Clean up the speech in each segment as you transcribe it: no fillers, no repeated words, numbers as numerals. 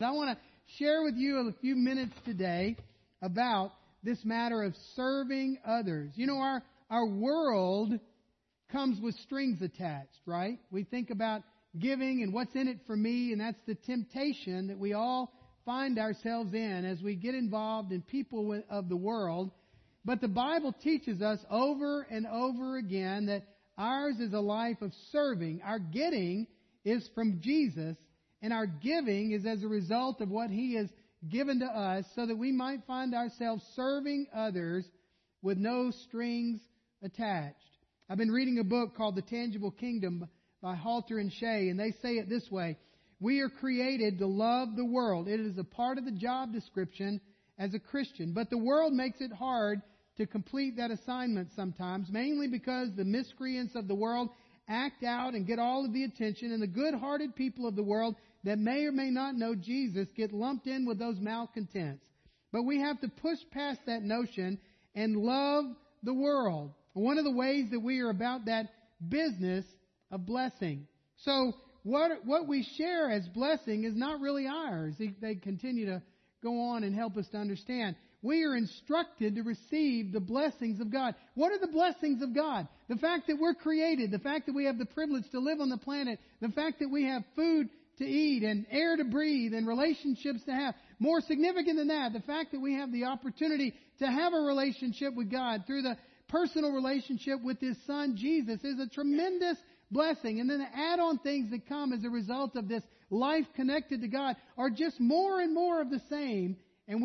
I want to share with you a few minutes today about this matter of serving others. You know, our world comes with strings attached, right? We think about giving and what's in it for me, and that's the temptation that we all find ourselves in as we get involved in people of the world. But the Bible teaches us over and over again that ours is a life of serving. Our getting is from Jesus, and our giving is as a result of what He has given to us so that we might find ourselves serving others with no strings attached. I've been reading a book called The Tangible Kingdom by Halter and Shea, and they say it this way: we are created to love the world. It is a part of the job description as a Christian. But the world makes it hard to complete that assignment sometimes, mainly because the miscreants of the world act out and get all of the attention, and the good-hearted people of the world that may or may not know Jesus get lumped in with those malcontents. But we have to push past that notion and love the world. One of the ways that we are about that business of blessing. So what we share as blessing is not really ours. They continue to go on and help us to understand. We are instructed to receive the blessings of God. What are the blessings of God? The fact that we're created, the fact that we have the privilege to live on the planet, the fact that we have food to eat and air to breathe and relationships to have. More significant than that, the fact that we have the opportunity to have a relationship with God through the personal relationship with His Son, Jesus, is a tremendous blessing. And then the add-on things that come as a result of this life connected to God are just more and more of the same. And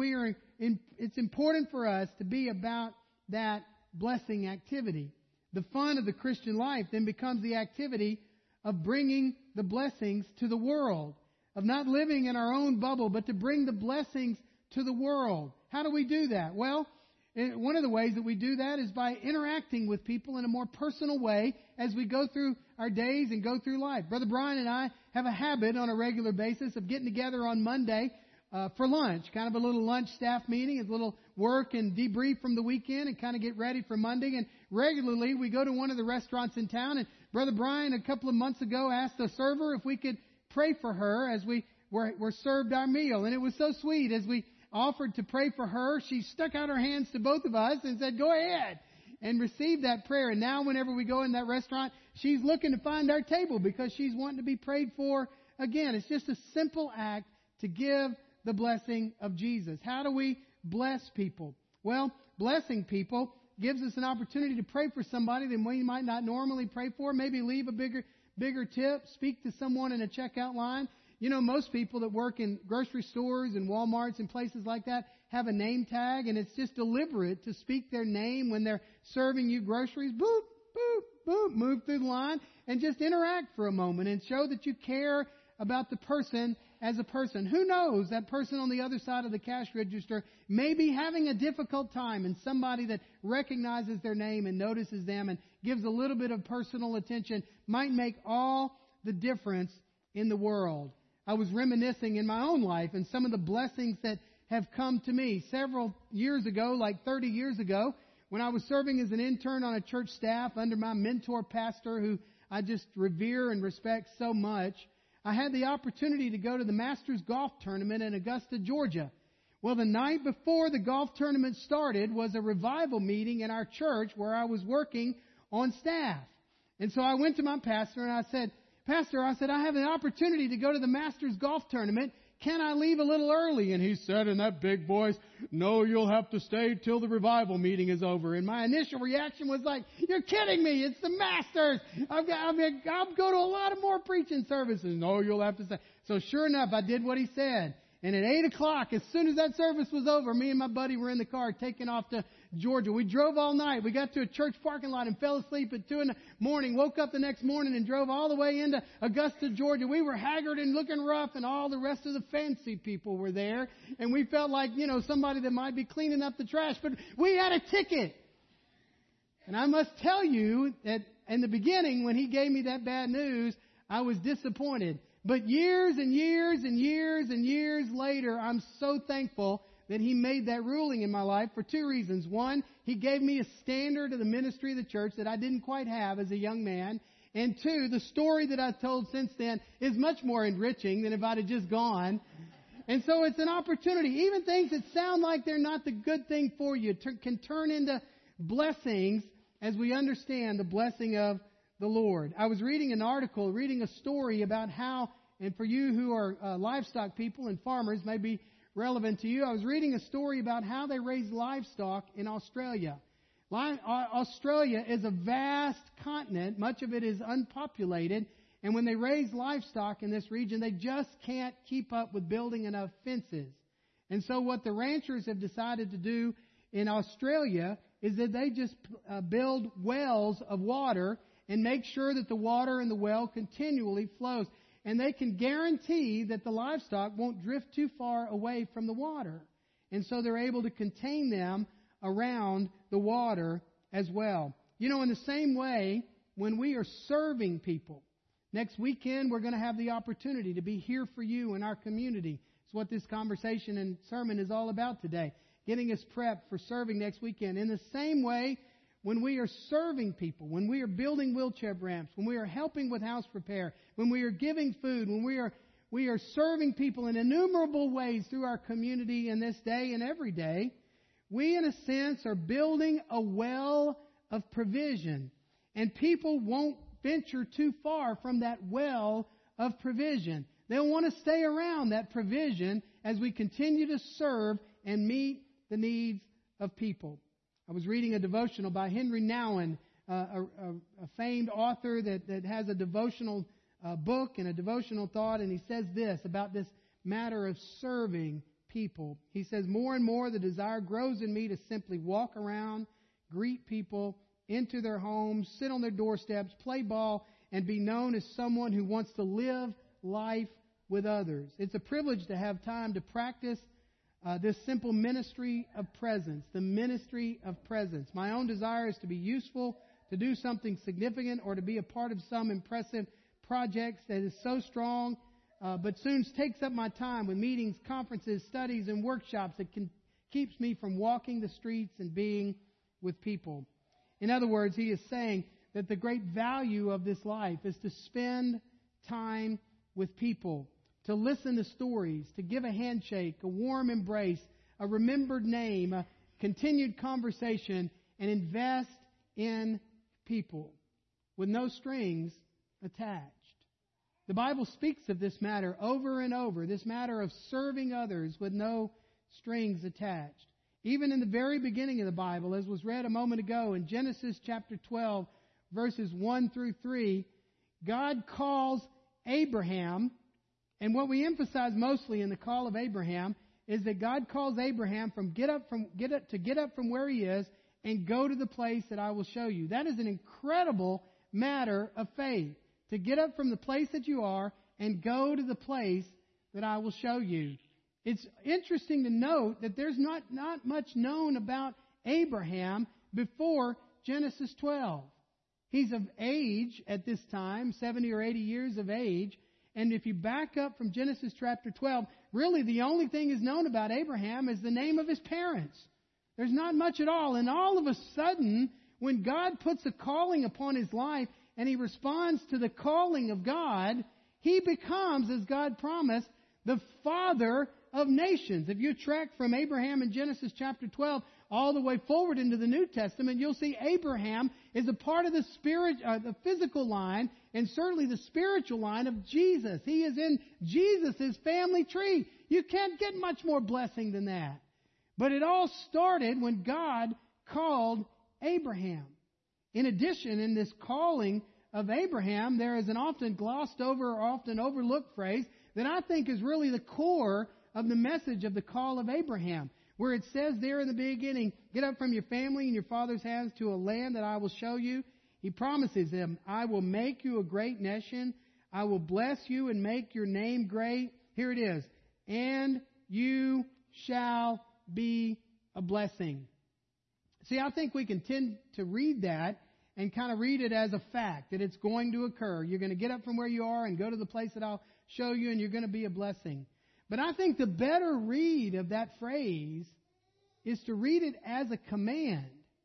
it's important for us to be about that blessing activity. The fun of the Christian life then becomes the activity of bringing the blessings to the world, of not living in our own bubble, but to bring the blessings to the world. How do we do that? Well, one of the ways that we do that is by interacting with people in a more personal way as we go through our days and go through life. Brother Brian and I have a habit on a regular basis of getting together on Monday for lunch, kind of a little lunch staff meeting, a little work and debrief from the weekend and kind of get ready for Monday. And regularly we go to one of the restaurants in town, and Brother Brian a couple of months ago asked the server if we could pray for her as we were served our meal. And it was so sweet. As we offered to pray for her, she stuck out her hands to both of us and said, "Go ahead," and received that prayer. And now whenever we go in that restaurant, she's looking to find our table because she's wanting to be prayed for again. It's just a simple act to give the blessing of Jesus. How do we bless people? Well, blessing people gives us an opportunity to pray for somebody that we might not normally pray for. Maybe leave a bigger tip, speak to someone in a checkout line. You know, most people that work in grocery stores and Walmarts and places like that have a name tag, and it's just deliberate to speak their name when they're serving you groceries. Boop, boop, boop, move through the line and just interact for a moment and show that you care about the person as a person. Who knows, that person on the other side of the cash register may be having a difficult time, and somebody that recognizes their name and notices them and gives a little bit of personal attention might make all the difference in the world. I was reminiscing in my own life and some of the blessings that have come to me several years ago, like 30 years ago, when I was serving as an intern on a church staff under my mentor pastor, who I just revere and respect so much. I had the opportunity to go to the Masters Golf Tournament in Augusta, Georgia. Well, the night before the golf tournament started was a revival meeting in our church where I was working on staff. And so I went to my pastor and I said, "Pastor," I said, "I have an opportunity to go to the Masters Golf Tournament. Can I leave a little early?" And he said in that big voice, "No, you'll have to stay till the revival meeting is over." And my initial reaction was like, "You're kidding me. It's the Masters. I'll go to a lot of more preaching services." "No, you'll have to stay." So sure enough, I did what he said. And at 8 o'clock, as soon as that service was over, me and my buddy were in the car taking off to Georgia. We drove all night. We got to a church parking lot and fell asleep at 2 in the morning. Woke up the next morning and drove all the way into Augusta, Georgia. We were haggard and looking rough, and all the rest of the fancy people were there. And we felt like, somebody that might be cleaning up the trash. But we had a ticket. And I must tell you that in the beginning, when he gave me that bad news, I was disappointed. But years and years and years and years later, I'm so thankful that he made that ruling in my life for two reasons. One, he gave me a standard of the ministry of the church that I didn't quite have as a young man. And two, the story that I've told since then is much more enriching than if I'd have just gone. And so it's an opportunity. Even things that sound like they're not the good thing for you can turn into blessings as we understand the blessing of the Lord. I was reading an article, reading a story about how, and for you who are livestock people and farmers, may be relevant to you. I was reading a story about how they raise livestock in Australia. Australia is a vast continent. Much of it is unpopulated. And when they raise livestock in this region, they just can't keep up with building enough fences. And so what the ranchers have decided to do in Australia is that they just build wells of water and make sure that the water in the well continually flows. And they can guarantee that the livestock won't drift too far away from the water. And so they're able to contain them around the water as well. You know, in the same way, when we are serving people, next weekend we're going to have the opportunity to be here for you in our community. It's what this conversation and sermon is all about today, getting us prepped for serving next weekend. In the same way, when we are serving people, when we are building wheelchair ramps, when we are helping with house repair, when we are giving food, when we are serving people in innumerable ways through our community in this day and every day, we in a sense are building a well of provision. And people won't venture too far from that well of provision. They'll want to stay around that provision as we continue to serve and meet the needs of people. I was reading a devotional by Henry Nouwen, a famed author that has a devotional book and a devotional thought, and he says this about this matter of serving people. He says, more and more the desire grows in me to simply walk around, greet people, into their homes, sit on their doorsteps, play ball, and be known as someone who wants to live life with others. It's a privilege to have time to practice this simple ministry of presence, the ministry of presence. My own desire is to be useful, to do something significant, or to be a part of some impressive projects that is so strong, but soon takes up my time with meetings, conferences, studies, and workshops that keeps me from walking the streets and being with people. In other words, he is saying that the great value of this life is to spend time with people, to listen to stories, to give a handshake, a warm embrace, a remembered name, a continued conversation, and invest in people with no strings attached. The Bible speaks of this matter over and over, this matter of serving others with no strings attached. Even in the very beginning of the Bible, as was read a moment ago in Genesis chapter 12, verses 1 through 3, God calls Abraham, and what we emphasize mostly in the call of Abraham is that God calls Abraham to get up from where he is and go to the place that I will show you. That is an incredible matter of faith, to get up from the place that you are and go to the place that I will show you. It's interesting to note that there's not much known about Abraham before Genesis 12. He's of age at this time, 70 or 80 years of age. And if you back up from Genesis chapter 12, really the only thing is known about Abraham is the name of his parents. There's not much at all. And all of a sudden, when God puts a calling upon his life and he responds to the calling of God, he becomes, as God promised, the father of nations. If you track from Abraham in Genesis chapter 12 all the way forward into the New Testament, you'll see Abraham is a part of the physical line and certainly the spiritual line of Jesus. He is in Jesus' family tree. You can't get much more blessing than that. But it all started when God called Abraham. In addition, in this calling of Abraham, there is an often glossed over or often overlooked phrase that I think is really the core of the message of the call of Abraham, where it says there in the beginning, get up from your family and your father's house to a land that I will show you. He promises him, I will make you a great nation. I will bless you and make your name great. Here it is. And you shall be a blessing. See, I think we can tend to read that and kind of read it as a fact, that it's going to occur. You're going to get up from where you are and go to the place that I'll show you, and you're going to be a blessing. But I think the better read of that phrase is to read it as a command.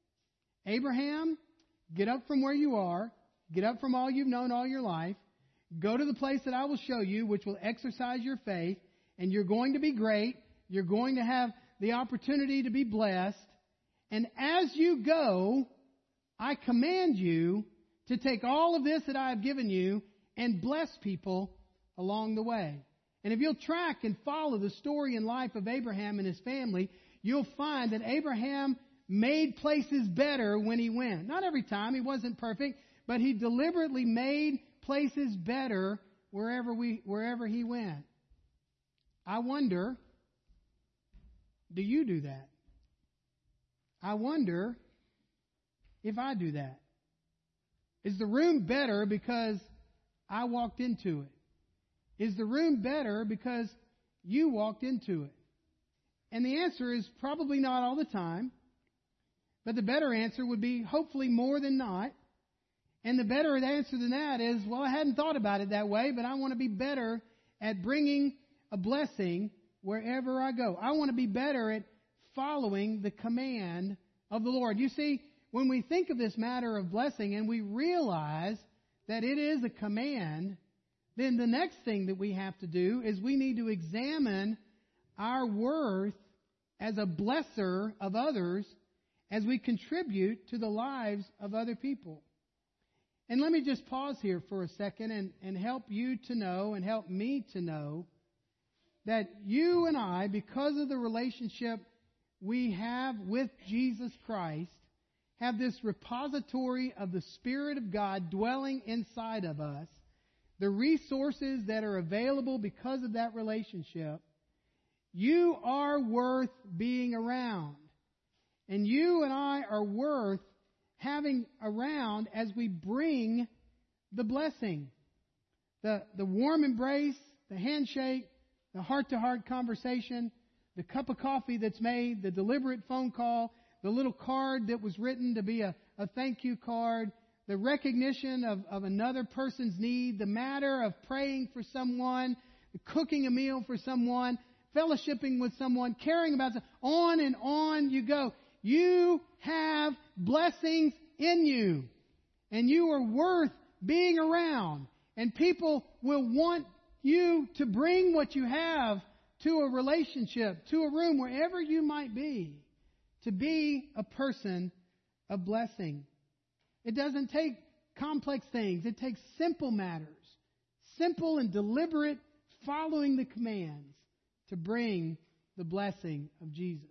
Abraham, get up from where you are, get up from all you've known all your life, go to the place that I will show you, which will exercise your faith, and you're going to be great. You're going to have the opportunity to be blessed. And as you go, I command you to take all of this that I have given you and bless people along the way. And if you'll track and follow the story and life of Abraham and his family, you'll find that Abraham made places better when he went. Not every time, he wasn't perfect, but he deliberately made places better wherever he went. I wonder, do you do that? I wonder if I do that. Is the room better because I walked into it? Is the room better because you walked into it? And the answer is probably not all the time. But the better answer would be hopefully more than not. And the better answer than that is, well, I hadn't thought about it that way, but I want to be better at bringing a blessing wherever I go. I want to be better at following the command of the Lord. You see, when we think of this matter of blessing and we realize that it is a command, then the next thing that we have to do is we need to examine our worth as a blesser of others as we contribute to the lives of other people. And let me just pause here for a second and help you to know and help me to know that you and I, because of the relationship we have with Jesus Christ, have this repository of the Spirit of God dwelling inside of us, the resources that are available because of that relationship. You are worth being around. And you and I are worth having around as we bring the blessing. The warm embrace, the handshake, the heart-to-heart conversation, the cup of coffee that's made, the deliberate phone call, the little card that was written to be a thank you card, the recognition of another person's need, the matter of praying for someone, cooking a meal for someone, fellowshipping with someone, caring about someone, on and on you go. You have blessings in you, and you are worth being around, and people will want you to bring what you have to a relationship, to a room, wherever you might be, to be a person of blessing. It doesn't take complex things. It takes simple matters, simple and deliberate following the commands to bring the blessing of Jesus.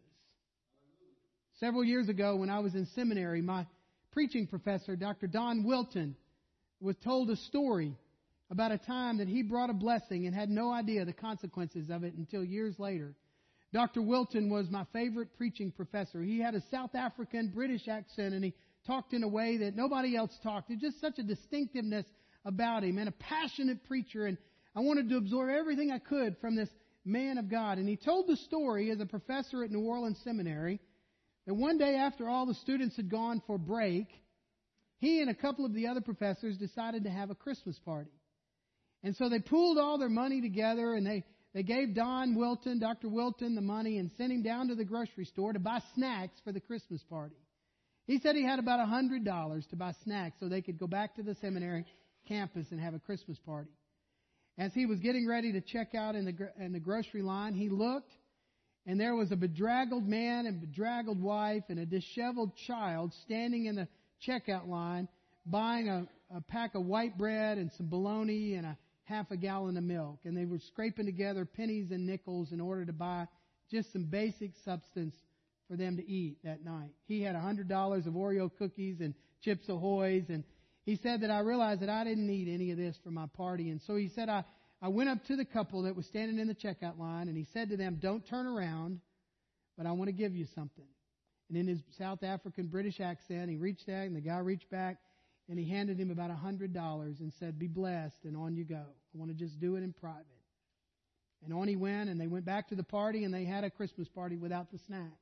Several years ago when I was in seminary, my preaching professor, Dr. Don Wilton, was told a story about a time that he brought a blessing and had no idea the consequences of it until years later. Dr. Wilton was my favorite preaching professor. He had a South African British accent, and he talked in a way that nobody else talked. There's just such a distinctiveness about him, and a passionate preacher, and I wanted to absorb everything I could from this man of God. And he told the story as a professor at New Orleans Seminary that one day after all the students had gone for break, he and a couple of the other professors decided to have a Christmas party. And so they pooled all their money together, and they gave Dr. Wilton, the money and sent him down to the grocery store to buy snacks for the Christmas party. He said he had about $100 to buy snacks so they could go back to the seminary campus and have a Christmas party. As he was getting ready to check out in the grocery line, he looked, and there was a bedraggled man and bedraggled wife and a disheveled child standing in the checkout line buying a pack of white bread and some bologna and a half a gallon of milk. And they were scraping together pennies and nickels in order to buy just some basic substance for them to eat that night. He had $100 of Oreo cookies and Chips Ahoy's, and he said that I realized that I didn't need any of this for my party. And so he said, I went up to the couple that was standing in the checkout line, and he said to them, "Don't turn around, but I want to give you something." And in his South African British accent, he reached out, and the guy reached back, and he handed him about $100 and said, "Be blessed, and on you go. I want to just do it in private." And on he went, and they went back to the party, and they had a Christmas party without the snacks.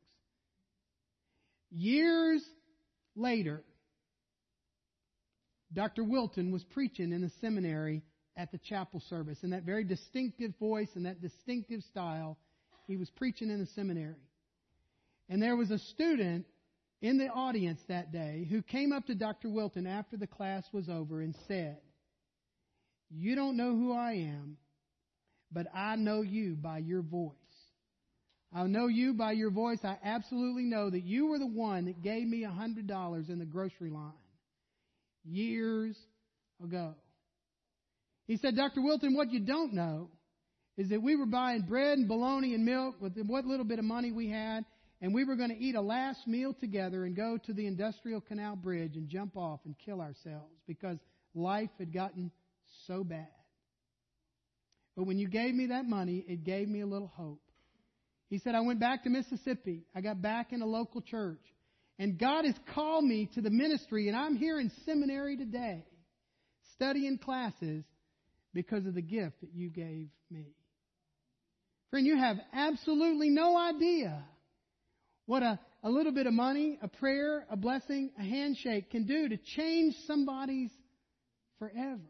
Years later, Dr. Wilton was preaching in the seminary at the chapel service. In that very distinctive voice and that distinctive style, he was preaching in the seminary. And there was a student in the audience that day who came up to Dr. Wilton after the class was over and said, "You don't know who I am, but I know you by your voice. I know you by your voice. I absolutely know that you were the one that gave me $100 in the grocery line years ago. He said, Dr. Wilton, what you don't know is that we were buying bread and bologna and milk with what little bit of money we had, and we were going to eat a last meal together and go to the Industrial Canal Bridge and jump off and kill ourselves because life had gotten so bad. But when you gave me that money, it gave me a little hope. He said, I went back to Mississippi. I got back in a local church. And God has called me to the ministry, and I'm here in seminary today, studying classes because of the gift that you gave me. Friend, you have absolutely no idea what a little bit of money, a prayer, a blessing, a handshake can do to change somebody's forever.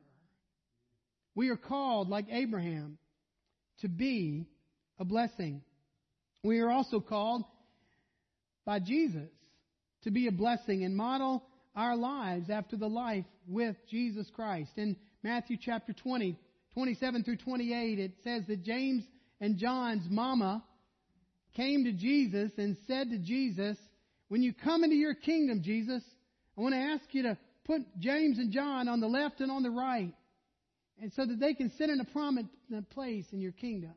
We are called, like Abraham, to be a blessing. We are also called by Jesus to be a blessing and model our lives after the life with Jesus Christ. In Matthew chapter 20, 27 through 28, it says that James and John's mama came to Jesus and said to Jesus, when you come into your kingdom, Jesus, I want to ask you to put James and John on the left and on the right, and so that they can sit in a prominent place in your kingdom.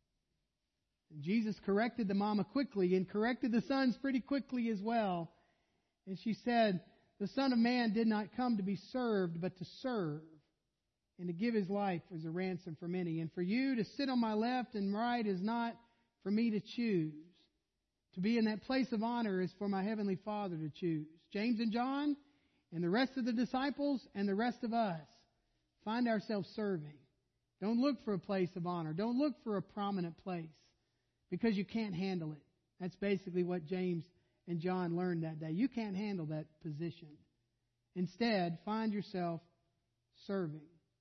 And Jesus corrected the mama quickly and corrected the sons pretty quickly as well. And she said, the Son of Man did not come to be served, but to serve and to give His life as a ransom for many. And for you to sit on my left and right is not for me to choose. To be in that place of honor is for my Heavenly Father to choose. James and John and the rest of the disciples and the rest of us find ourselves serving. Don't look for a place of honor. Don't look for a prominent place because you can't handle it. That's basically what James and John learned that day. You can't handle that position. Instead, find yourself serving.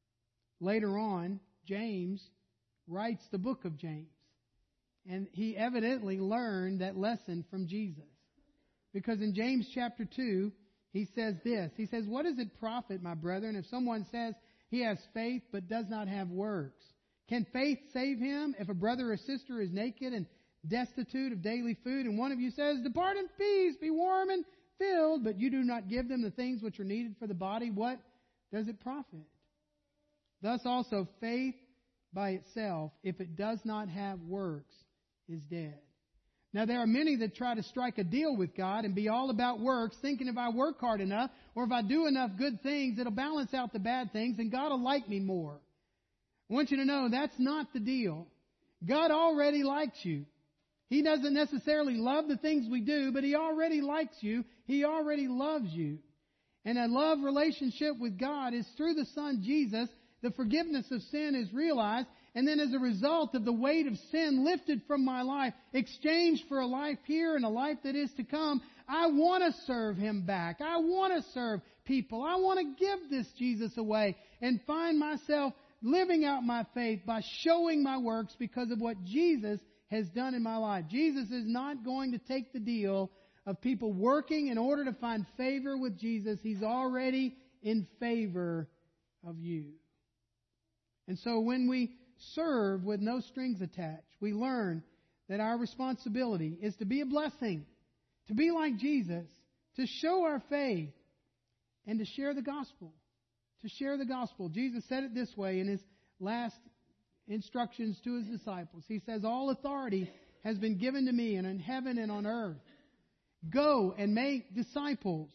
Later on, James writes the book of James. And he evidently learned that lesson from Jesus. Because in James chapter 2, he says this. He says, what does it profit, my brethren, if someone says he has faith but does not have works? Can faith save him? If a brother or sister is naked and destitute of daily food, and one of you says, depart in peace, be warm and filled, but you do not give them the things which are needed for the body, what does it profit? Thus also faith by itself, if it does not have works, is dead. Now there are many that try to strike a deal with God and be all about works, thinking if I work hard enough or if I do enough good things, it'll balance out the bad things and God will like me more. I want you to know that's not the deal. God already likes you. He doesn't necessarily love the things we do, but He already likes you. He already loves you. And a love relationship with God is through the Son Jesus. The forgiveness of sin is realized. And then as a result of the weight of sin lifted from my life, exchanged for a life here and a life that is to come, I want to serve Him back. I want to serve people. I want to give this Jesus away and find myself living out my faith by showing my works because of what Jesus has done in my life. Jesus is not going to take the deal of people working in order to find favor with Jesus. He's already in favor of you. And so when we serve with no strings attached, we learn that our responsibility is to be a blessing, to be like Jesus, to show our faith, and to share the gospel. To share the gospel. Jesus said it this way in His last instructions to His disciples. He says, all authority has been given to me and in heaven and on earth. Go and make disciples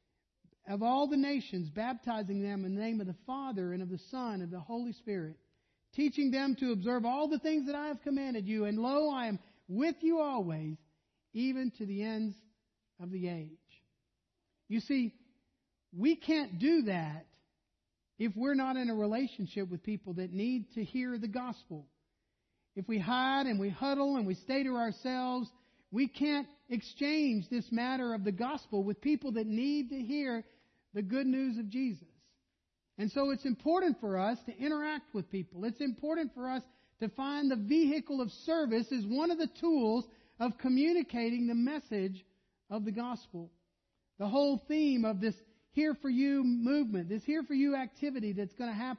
of all the nations, baptizing them in the name of the Father and of the Son and of the Holy Spirit, teaching them to observe all the things that I have commanded you. And lo, I am with you always, even to the ends of the age. You see, we can't do that if we're not in a relationship with people that need to hear the gospel. If we hide and we huddle and we stay to ourselves, we can't exchange this matter of the gospel with people that need to hear the good news of Jesus. And so it's important for us to interact with people. It's important for us to find the vehicle of service as one of the tools of communicating the message of the gospel. The whole theme of this Here For You movement, this Here For You activity that's going to happen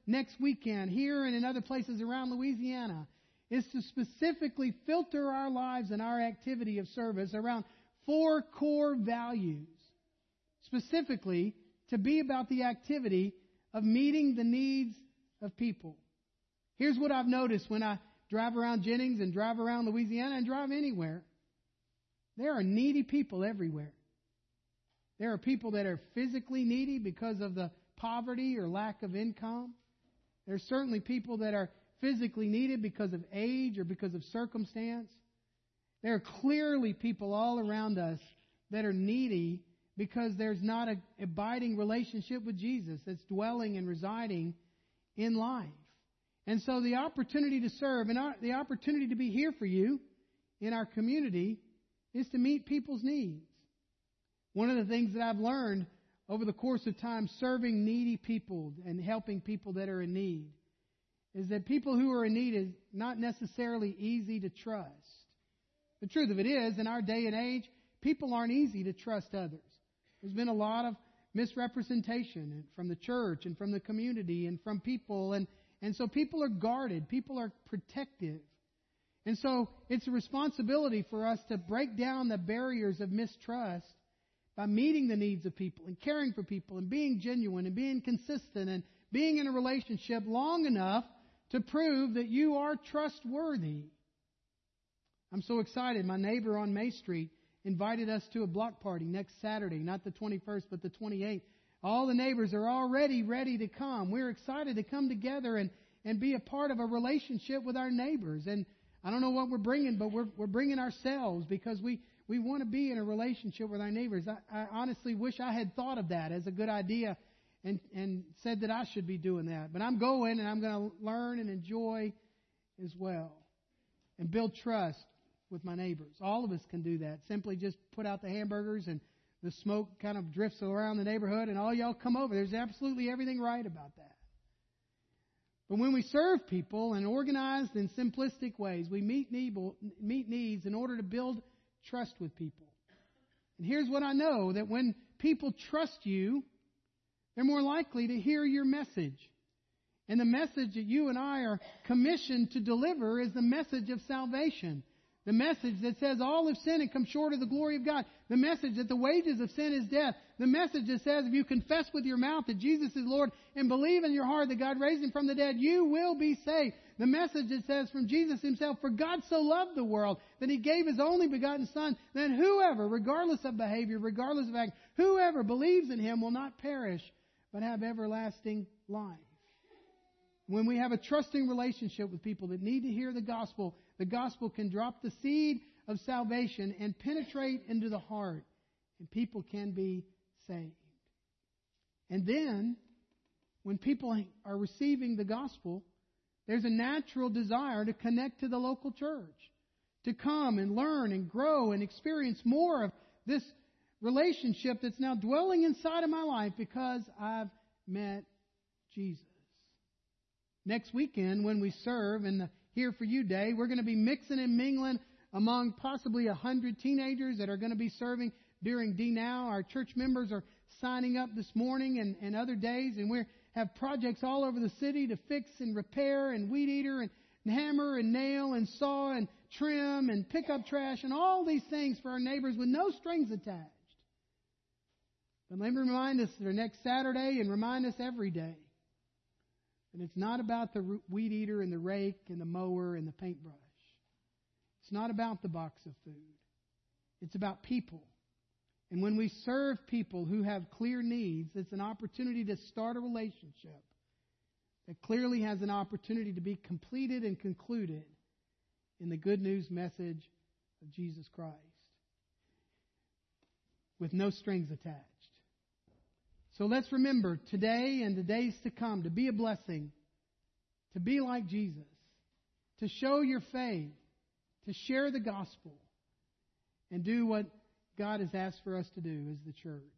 next weekend here and in other places around Louisiana is to specifically filter our lives and our activity of service around 4 core values. Specifically, to be about the activity of meeting the needs of people. Here's what I've noticed when I drive around Jennings and drive around Louisiana and drive anywhere. There are needy people everywhere. There are people that are physically needy because of the poverty or lack of income. There are certainly people that are physically needed because of age or because of circumstance. There are clearly people all around us that are needy because there's not an abiding relationship with Jesus that's dwelling and residing in life. And so the opportunity to serve and the opportunity to be here for you in our community is to meet people's needs. One of the things that I've learned over the course of time serving needy people and helping people that are in need is that people who are in need is not necessarily easy to trust. The truth of it is, in our day and age, people aren't easy to trust others. There's been a lot of misrepresentation from the church and from the community and from people. And so people are guarded. People are protective. And so it's a responsibility for us to break down the barriers of mistrust by meeting the needs of people and caring for people and being genuine and being consistent and being in a relationship long enough to prove that you are trustworthy. I'm so excited. My neighbor on May Street invited us to a block party next Saturday, not the 21st, but the 28th. All the neighbors are already ready to come. We're excited to come together and be a part of a relationship with our neighbors. And I don't know what we're bringing, but we're bringing ourselves because we want to be in a relationship with our neighbors. I honestly wish I had thought of that as a good idea and said that I should be doing that. But I'm going and I'm going to learn and enjoy as well and build trust with my neighbors. All of us can do that. Simply just put out the hamburgers and the smoke kind of drifts around the neighborhood and all y'all come over. There's absolutely everything right about that. But when we serve people in organized and simplistic ways, we meet needs in order to build trust with people. And here's what I know, that when people trust you, they're more likely to hear your message. And the message that you and I are commissioned to deliver is the message of salvation. The message that says all have sinned and come short of the glory of God. The message that the wages of sin is death. The message that says if you confess with your mouth that Jesus is Lord and believe in your heart that God raised Him from the dead, you will be saved. The message that says from Jesus Himself, for God so loved the world that He gave His only begotten Son, that whoever, regardless of behavior, regardless of act, whoever believes in Him will not perish but have everlasting life. When we have a trusting relationship with people that need to hear the gospel can drop the seed of salvation and penetrate into the heart, and people can be saved. And then, when people are receiving the gospel, there's a natural desire to connect to the local church, to come and learn and grow and experience more of this relationship that's now dwelling inside of my life because I've met Jesus. Next weekend, when we serve in the Here For You Day, we're going to be mixing and mingling among possibly 100 teenagers that are going to be serving during D-Now. Our church members are signing up this morning and other days, and we have projects all over the city to fix and repair and weed eater and hammer and nail and saw and trim and pick up trash and all these things for our neighbors with no strings attached. But let me remind us that next Saturday and remind us every day. And it's not about the weed eater and the rake and the mower and the paintbrush. It's not about the box of food. It's about people. And when we serve people who have clear needs, it's an opportunity to start a relationship that clearly has an opportunity to be completed and concluded in the good news message of Jesus Christ with no strings attached. So let's remember today and the days to come to be a blessing, to be like Jesus, to show your faith, to share the gospel, and do what God has asked for us to do as the church.